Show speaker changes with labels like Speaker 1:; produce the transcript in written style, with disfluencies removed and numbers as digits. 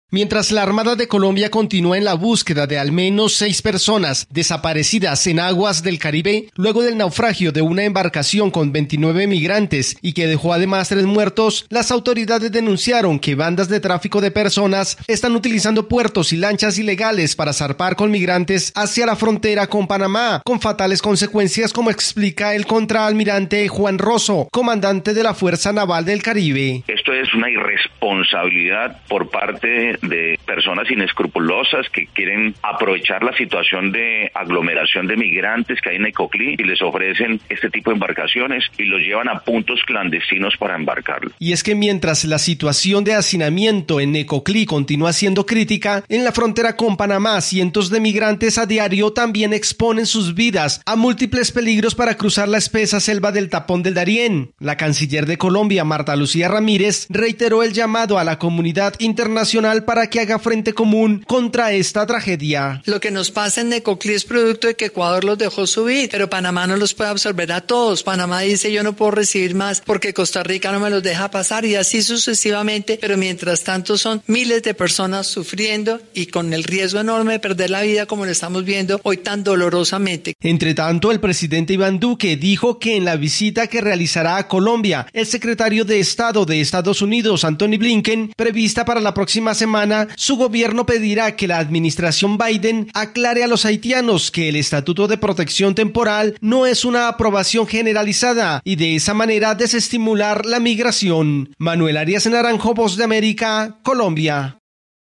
Speaker 1: Mientras la Armada de Colombia continúa en la búsqueda de al menos 6 personas desaparecidas en aguas del Caribe, luego del naufragio de una embarcación con 29 migrantes y que dejó además 3 muertos, las autoridades denunciaron que bandas de tráfico de personas están utilizando puertos y lanchas ilegales para zarpar con migrantes hacia la frontera con Panamá, con fatales consecuencias, como explica el contraalmirante Juan Rosso, comandante de la Fuerza Naval del Caribe.
Speaker 2: Esto es una irresponsabilidad por parte de personas inescrupulosas que quieren aprovechar la situación de aglomeración de migrantes que hay en Necoclí y les ofrecen este tipo de embarcaciones y los llevan a puntos clandestinos para embarcarlos.
Speaker 1: Y es que mientras la situación de hacinamiento en Necoclí continúa siendo crítica, en la frontera con Panamá cientos de migrantes a diario también exponen sus vidas a múltiples peligros para cruzar la espesa selva del Tapón del Darién. La canciller de Colombia, Marta Lucía Ramírez, reiteró el llamado a la comunidad internacional para que haga frente común contra esta tragedia.
Speaker 3: Lo que nos pasa en Necoclí es producto de que Ecuador los dejó subir, pero Panamá no los puede absorber a todos. Panamá dice: yo no puedo recibir más porque Costa Rica no me los deja pasar, y así sucesivamente, pero mientras tanto son miles de personas sufriendo y con el riesgo enorme de perder la vida, como lo estamos viendo hoy tan dolorosamente.
Speaker 1: Entre tanto, el presidente Iván Duque dijo que en la visita que realizará a Colombia, el secretario de Estado de Estados Unidos, Antony Blinken, prevista para la próxima semana, su gobierno pedirá que la administración Biden aclare a los haitianos que el Estatuto de Protección Temporal no es una aprobación generalizada y de esa manera desestimular la migración. Manuel Arias Naranjo, Voz de América, Colombia.